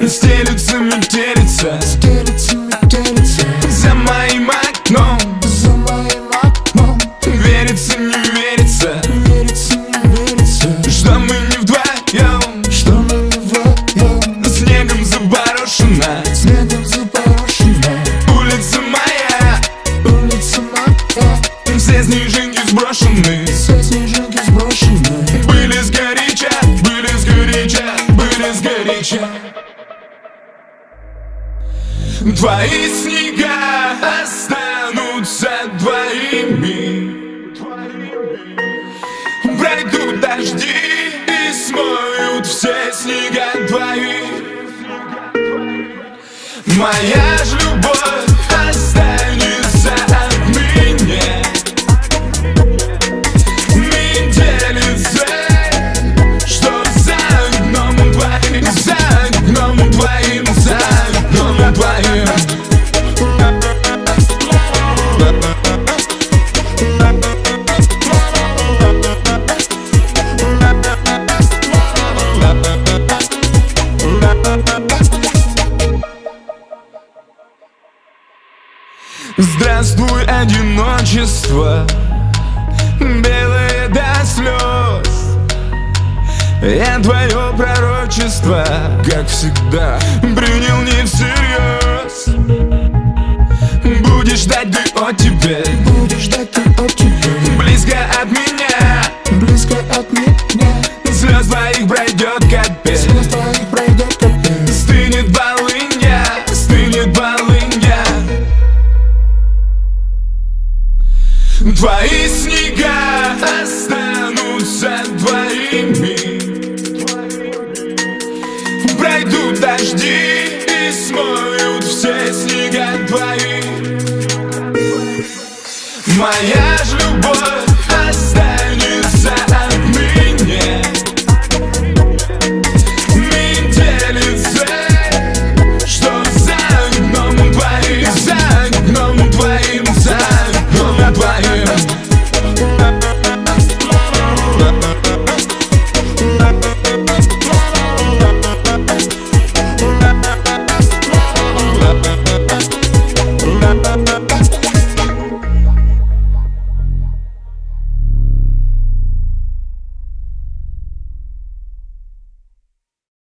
стелются метелица, за моим окном. Верится, не верится, что мы не вдвоем. Снегом заборошена улица моя, все снежинки сброшены. Были сгоряча, были сгоряча, были сгоряча. Твои снега останутся твоими. Пройдут дожди и смоют все снега твои. Моя ж любовь останется отныне. Метелица, что за окном твоим, за окном твоим, за окном твоим. Здравствуй, одиночество, белое до слез. Я твое пророчество, как всегда, принял не всерьез. Будешь ждать ты от тебя, близко от меня, слез твоих пройдет капель. Стынет полынья, стынет полынья. Твои снега останутся твоими. Пройдут дожди и смоют все снега твои. Моя ж любовь